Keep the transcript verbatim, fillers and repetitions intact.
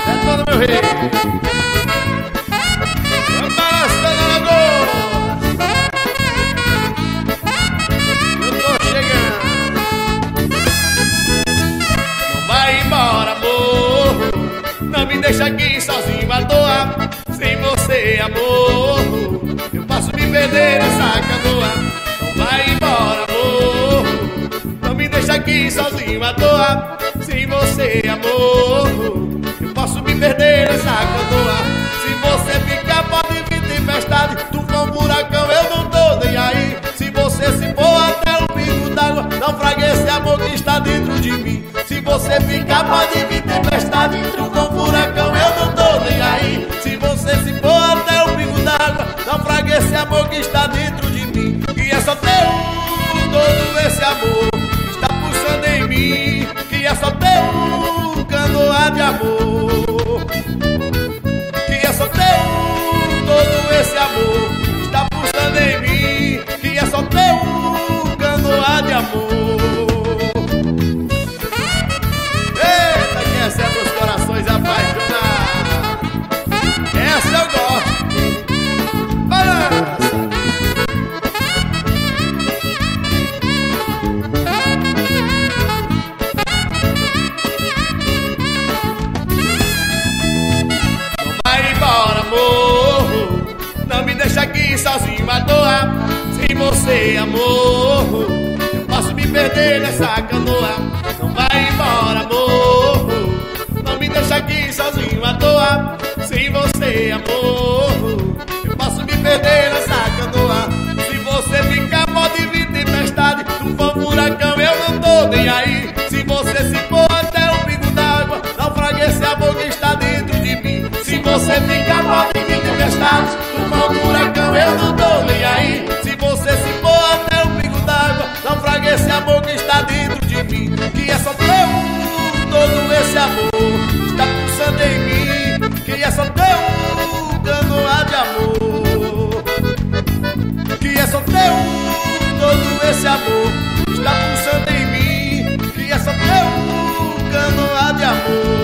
todo meu rei. Balançando a lagoa. Eu tô chegando. Não vai embora, amor. Não me deixa aqui sozinho à toa. Sem você, amor, eu posso me perder nessa canoa. Não vai embora, amor. Não me deixa aqui sozinho à toa. Sem você, amor, eu posso me perder nessa canoa. Se você ficar, pode vir tempestade, tufão, furacão, eu não tô nem aí. Se você se for até o pingo d'água, naufrague esse amor que está dentro de mim. Se você ficar, pode vir tempestade, tufão, furacão, eu não tô nem aí. Se você se for até o pingo d'água, naufrague esse amor que está dentro de mim. Que é só teu, todo esse amor está pulsando em mim. Que é só teu, canoa de amor. Que é só teu, todo esse amor está pulsando em mim. Que é só teu, canoa de amor. Eita, que essa é dos corações apaixonados. Essa eu gosto. Balança. Deixa aqui sozinho à toa. Sem você, amor, eu posso me perder nessa canoa. Não vai embora, amor. Não me deixa aqui sozinho à toa. Sem você, amor, eu posso me perder nessa canoa. Se você ficar, pode vir tempestade, tufão, furacão, eu não tô nem aí. Se você se for até o pingo d'água, naufrague esse amor que está dentro de mim. Se você ficar, pode vir tempestade, tufão, furacão, eu não tô nem aí. Se você se for até o pingo d'água, naufrague esse amor que está dentro de mim. Que é só teu, todo esse amor está pulsando em mim. Que é só teu, canoa de amor. Que é só teu, todo esse amor está pulsando em mim. Que é só teu, canoa de amor.